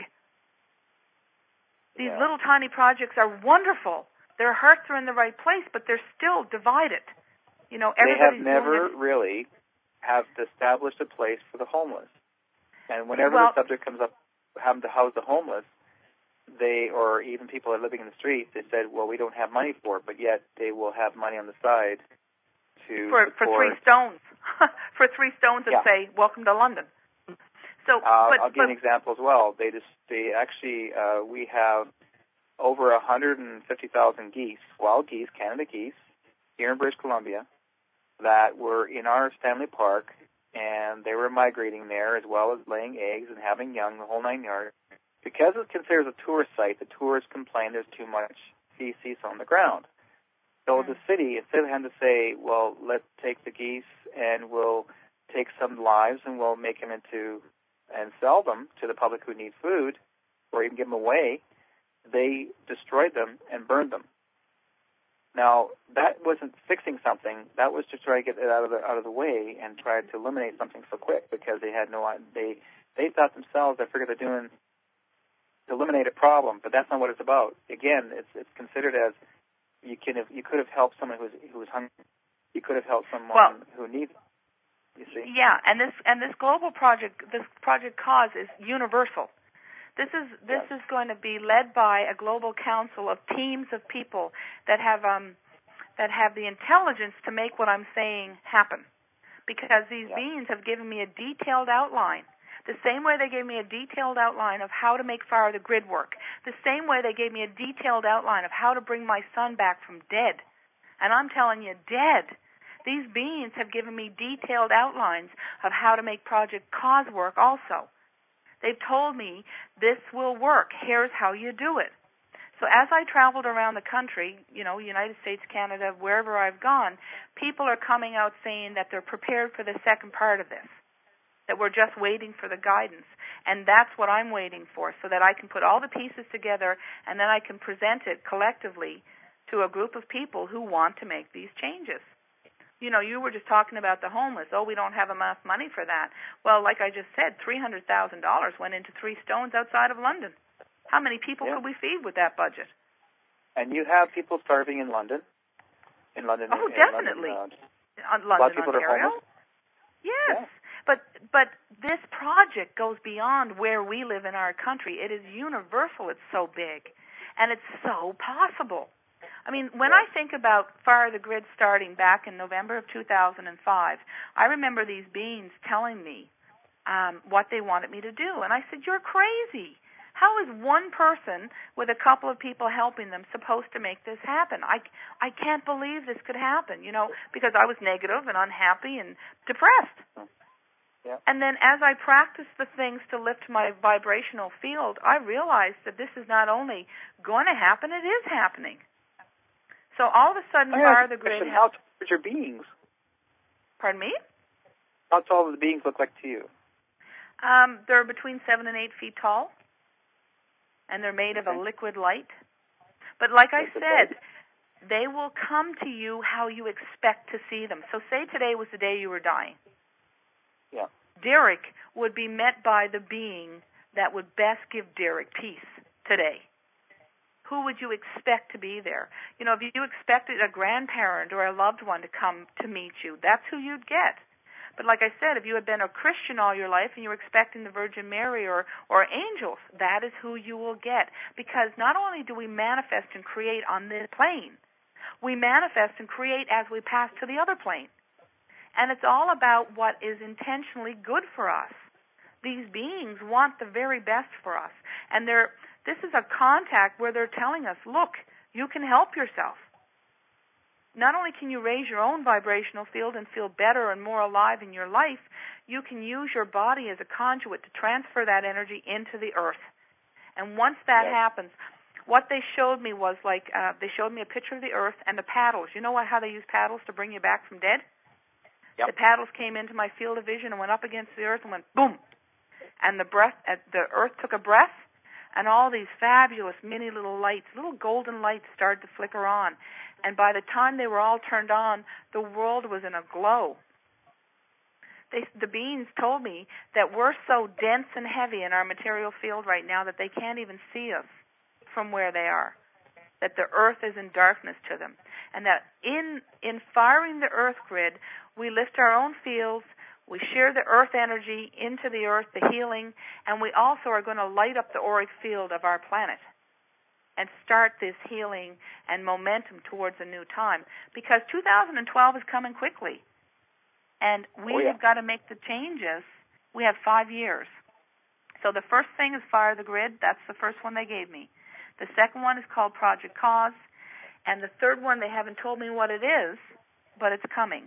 These yeah. little tiny projects are wonderful. Their hearts are in the right place, but they're still divided. You know, they have everybody's never doing really have established a place for the homeless. And whenever well, the subject comes up, having to house the homeless, they, or even people that are living in the streets, they said, well, we don't have money for it, but yet they will have money on the side to for, for three stones, for three stones, and yeah. say, "Welcome to London." So, uh, but, I'll give but, an example as well. They just, they actually, uh, we have over one hundred fifty thousand geese, wild geese, Canada geese, here in British Columbia, that were in our Stanley Park, and they were migrating there as well as laying eggs and having young, the whole nine yards. Because it's considered a tourist site, the tourists complain there's too much feces on the ground. So the city, instead of having to say, well, let's take the geese and we'll take some lives and we'll make them into and sell them to the public who need food or even give them away, they destroyed them and burned them. Now, that wasn't fixing something. That was to try to get it out of the, out of the way and try to eliminate something so quick because they had no, they, they thought themselves, I figured they're doing, to eliminate a problem, but that's not what it's about. Again, it's, it's considered as, You can have, you could have helped someone who was who was hungry. You could have helped someone well, who needs. You see? Yeah, and this and this global project, this Project Cause, is universal. This is this yes. is going to be led by a global council of teams of people that have um that have the intelligence to make what I'm saying happen. Because these yes. beings have given me a detailed outline. The same way they gave me a detailed outline of how to make Fire the Grid work. The same way they gave me a detailed outline of how to bring my son back from dead. And I'm telling you, dead. These beings have given me detailed outlines of how to make Project Cause work also. They've told me this will work. Here's how you do it. So as I traveled around the country, you know, United States, Canada, wherever I've gone, people are coming out saying that they're prepared for the second part of this, that we're just waiting for the guidance. And that's what I'm waiting for, so that I can put all the pieces together and then I can present it collectively to a group of people who want to make these changes. You know, you were just talking about the homeless. Oh, we don't have enough money for that. Well, like I just said, three hundred thousand dollars went into three stones outside of London. How many people yeah. could we feed with that budget? And you have people starving in London. In London. Oh, in definitely. London, uh, On London, a lot of people Ontario. are homeless. Yes. Yeah. But but this project goes beyond where we live in our country. It is universal. It's so big. And it's so possible. I mean, when yeah. I think about Fire the Grid starting back in November of two thousand five, I remember these beings telling me um, what they wanted me to do. And I said, you're crazy. How is one person with a couple of people helping them supposed to make this happen? I, I can't believe this could happen, you know, because I was negative and unhappy and depressed. Yeah. And then as I practiced the things to lift my vibrational field, I realized that this is not only going to happen, it is happening. So all of a sudden, I Fire the Grid... Has, how tall are your beings? Pardon me? How tall do the beings look like to you? Um, they're between seven and eight feet tall, and they're made okay. of a liquid light. But like I liquid said, light. they will come to you how you expect to see them. So say today was the day you were dying. Yeah. Derek would be met by the being that would best give Derek peace today. Who would you expect to be there? You know, if you expected a grandparent or a loved one to come to meet you, that's who you'd get. But like I said, if you had been a Christian all your life and you were expecting the Virgin Mary or, or angels, that is who you will get. Because not only do we manifest and create on this plane, we manifest and create as we pass to the other plane. And it's all about what is intentionally good for us. These beings want the very best for us. And they're, this is a contact where they're telling us, look, you can help yourself. Not only can you raise your own vibrational field and feel better and more alive in your life, you can use your body as a conduit to transfer that energy into the earth. And once that yes. happens, what they showed me was like, uh, they showed me a picture of the earth and the paddles. You know what, how they use paddles to bring you back from dead? Yep. The paddles came into my field of vision and went up against the earth and went boom. And the breath, uh, the earth took a breath, and all these fabulous mini little lights, little golden lights started to flicker on. And by the time they were all turned on, the world was in a glow. They, the beings told me that we're so dense and heavy in our material field right now that they can't even see us from where they are, that the earth is in darkness to them, and that in, in firing the earth grid, we lift our own fields, we share the earth energy into the earth, the healing, and we also are going to light up the auric field of our planet and start this healing and momentum towards a new time. Because two thousand twelve is coming quickly, and we oh, yeah. have got to make the changes. We have five years. So the first thing is Fire the Grid. That's the first one they gave me. The second one is called Project Cause, and the third one, they haven't told me what it is, but it's coming.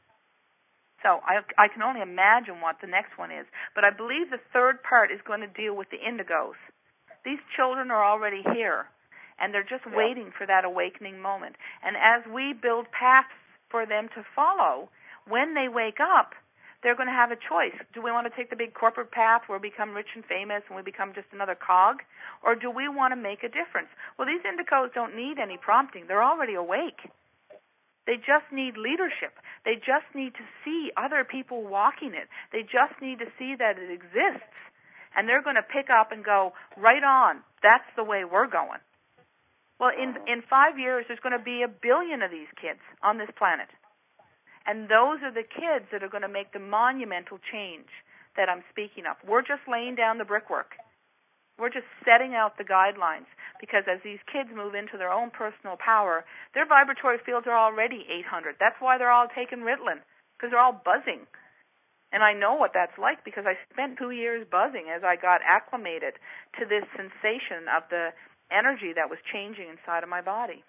So I, I can only imagine what the next one is. But I believe the third part is going to deal with the indigos. These children are already here, and they're just yeah. waiting for that awakening moment. And as we build paths for them to follow, when they wake up, they're going to have a choice. Do we want to take the big corporate path where we become rich and famous and we become just another cog? Or do we want to make a difference? Well, these indigos don't need any prompting. They're already awake. They just need leadership. They just need to see other people walking it. They just need to see that it exists. And they're going to pick up and go, right on, that's the way we're going. Well, in, in five years, there's going to be a billion of these kids on this planet. And those are the kids that are going to make the monumental change that I'm speaking of. We're just laying down the brickwork. We're just setting out the guidelines, because as these kids move into their own personal power, their vibratory fields are already eight hundred. That's why they're all taking Ritalin, because they're all buzzing. And I know what that's like, because I spent two years buzzing as I got acclimated to this sensation of the energy that was changing inside of my body.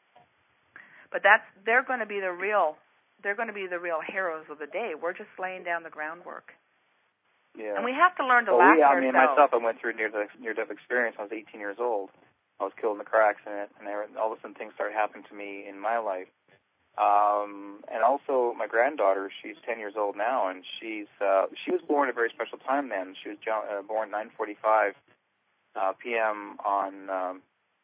But that's they're going to be the real they're going to be the real heroes of the day. We're just laying down the groundwork. Yeah. And we have to learn to well, laugh we, at I mean, ourselves. myself, I went through a near-death, near-death experience. I was eighteen years old. I was killed in a car accident, and I, all of a sudden things started happening to me in my life. Um, and also my granddaughter, she's ten years old now, and she's uh, she was born at a very special time then. She was uh, born nine forty-five uh, p m on, um,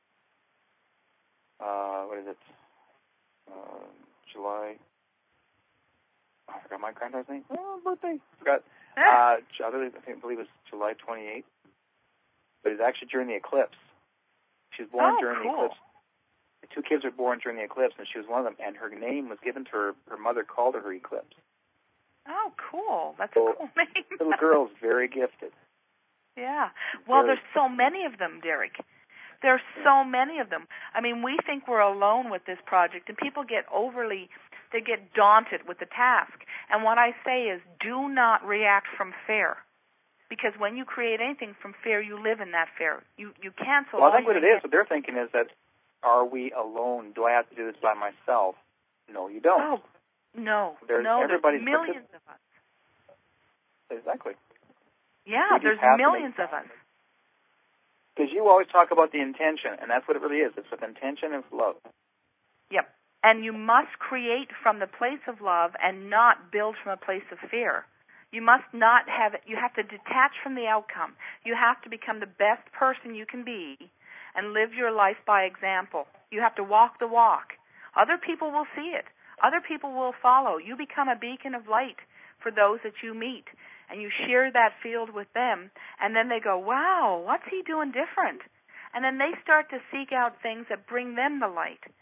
uh, what is it, uh, July, oh, I forgot my granddaughter's name. Oh, birthday. Forgot. Uh, I believe, I think, I believe it was July twenty-eighth. But it was actually during the eclipse. She was born oh, during cool. the eclipse. The two kids were born during the eclipse, and she was one of them. And her name was given to her. Her mother called her, her Eclipse. Oh, cool. That's so, a cool name. Little girl's very gifted. Yeah. Well, very there's so many of them, Derek. There's so many of them. I mean, we think we're alone with this project, and people get overly, they get daunted with the task. And what I say is, do not react from fear. Because when you create anything from fear, you live in that fear. You you cancel Well, all I think your what it is, what they're thinking is that, are we alone? Do I have to do this by myself? No, you don't. Oh, no. There's, no, everybody's there's millions of us. Exactly. Yeah, We there's millions of us. Because you always talk about the intention, and that's what it really is. It's with intention and with love. Yep. And you must create from the place of love and not build from a place of fear. You must not have it. You have to detach from the outcome. You have to become the best person you can be and live your life by example. You have to walk the walk. Other people will see it. Other people will follow. You become a beacon of light for those that you meet, and you share that field with them, and then they go, wow, what's he doing different? And then they start to seek out things that bring them the light.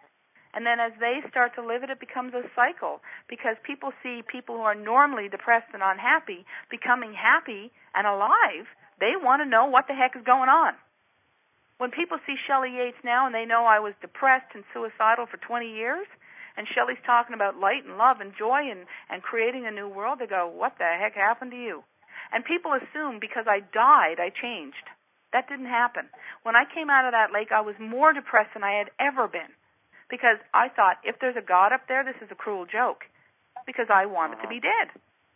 And then as they start to live it, it becomes a cycle, because people see people who are normally depressed and unhappy becoming happy and alive. They want to know what the heck is going on. When people see Shelley Yates now and they know I was depressed and suicidal for twenty years, and Shelley's talking about light and love and joy and, and creating a new world, they go, what the heck happened to you? And people assume because I died, I changed. That didn't happen. When I came out of that lake, I was more depressed than I had ever been, because I thought, if there's a God up there, this is a cruel joke, because I wanted to be dead.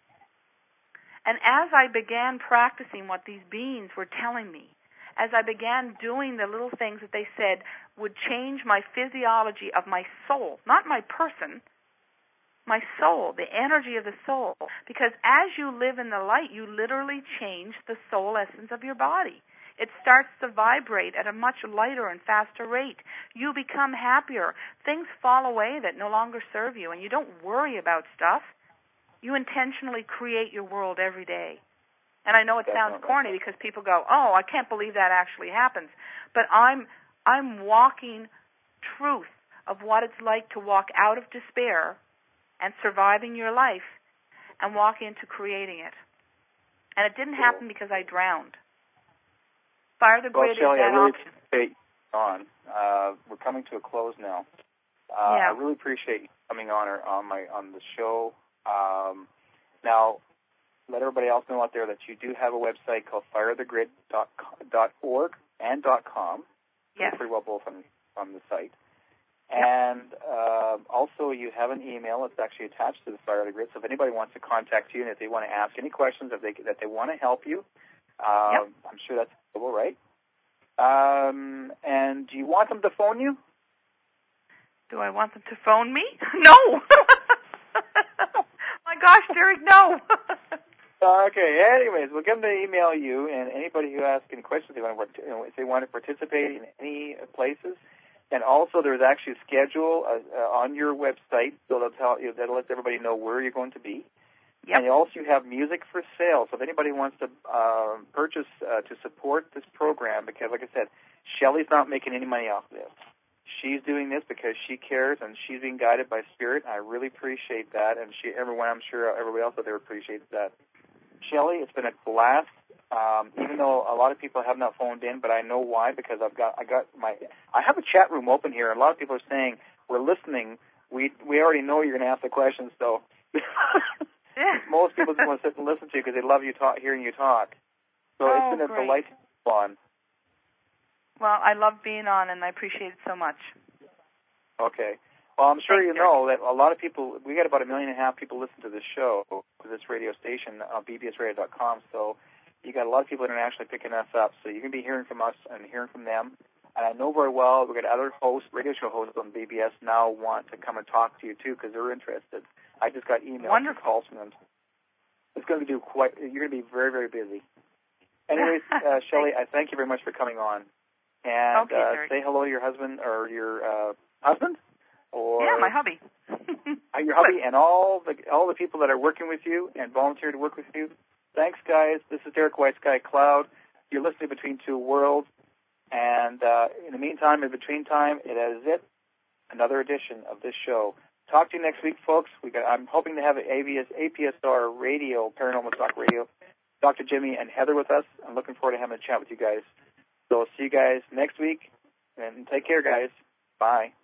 And as I began practicing what these beings were telling me, as I began doing the little things that they said would change my physiology of my soul, not my person, my soul, the energy of the soul, because as you live in the light, you literally change the soul essence of your body. It starts to vibrate at a much lighter and faster rate. You become happier. Things fall away that no longer serve you, and you don't worry about stuff. You intentionally create your world every day. And I know it sounds corny because people go, oh, I can't believe that actually happens. But I'm I'm walking truth of what it's like to walk out of despair and surviving your life and walk into creating it. And it didn't happen because I drowned. Fire the Grid well, Shelley, is that I really option. appreciate you on. Uh, we're coming to a close now. Uh, yeah. I really appreciate you coming on our, on my on the show. Um, now, let everybody else know out there that you do have a website called fire the grid dot org and .com. Yes. Pretty well both on, on the site. Yep. And uh, also you have an email that's actually attached to the Fire the Grid. So if anybody wants to contact you and if they want to ask any questions, if they, that they want to help you, uh, yep. I'm sure that's available, right? Um, and do you want them to phone you? Do I want them to phone me? No. My gosh, Derek, no. Okay. Anyways, we'll get them to email you, and anybody who asks any questions, they want to, you know, if they want to participate in any places. And also, there's actually a schedule uh, uh, on your website, so that'll tell you, that'll let everybody know where you're going to be. Yep. And you also have music for sale. So if anybody wants to uh, purchase uh, to support this program, because like I said, Shelley's not making any money off of this. She's doing this because she cares and she's being guided by Spirit. I really appreciate that, and she, everyone, I'm sure everybody else out there appreciates that. Shelley, it's been a blast. Um, even though a lot of people have not phoned in, but I know why, because I've got I got my I have a chat room open here, and a lot of people are saying we're listening. We we already know you're going to ask the questions, so most people just want to sit and listen to you because they love you talk, hearing you talk. So oh, it's been a great. delight to be on. Well, I love being on, and I appreciate it so much. Okay. Well, I'm sure Thanks, you know that a lot of people, we got about a million and a half people listen to this show, to this radio station, uh, b b s radio dot com, so you got a lot of people internationally picking us up, so you're going to be hearing from us and hearing from them. And I know very well we've got other hosts, radio show hosts on B B S now want to come and talk to you, too, because they're interested. I just got emails and calls from them. It's going to do quite, you're going to be very, very busy. Anyways, uh, Shelley, I thank you very much for coming on. And okay, uh, say hello to your husband or your uh, husband? Or yeah, my hubby. your hubby and all the all the people that are working with you and volunteer to work with you. Thanks, guys. This is Derek White Sky Cloud. You're listening Between Two Worlds. And uh, in the meantime, in between time, it is it, another edition of this show. Talk to you next week, folks. We got, I'm hoping to have an A P S R Radio, Paranormal Talk Radio, Doctor Jimmy and Heather with us. I'm looking forward to having a chat with you guys. So I'll see you guys next week. And take care, guys. Bye.